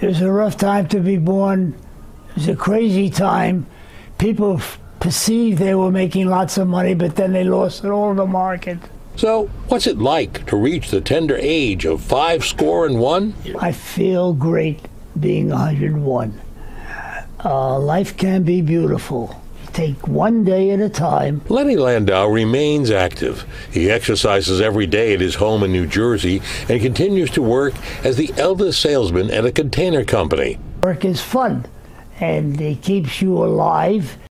It was a rough time to be born. It was a crazy time. People perceived they were making lots of money, but then they lost it all in the market. So, what's it like to reach the tender age of 61? I feel great being 101. Life can be beautiful. Take one day at a time. Lenny Landau remains active. He exercises every day at his home in New Jersey and continues to work as the eldest salesman at a container company. Work is fun, and it keeps you alive.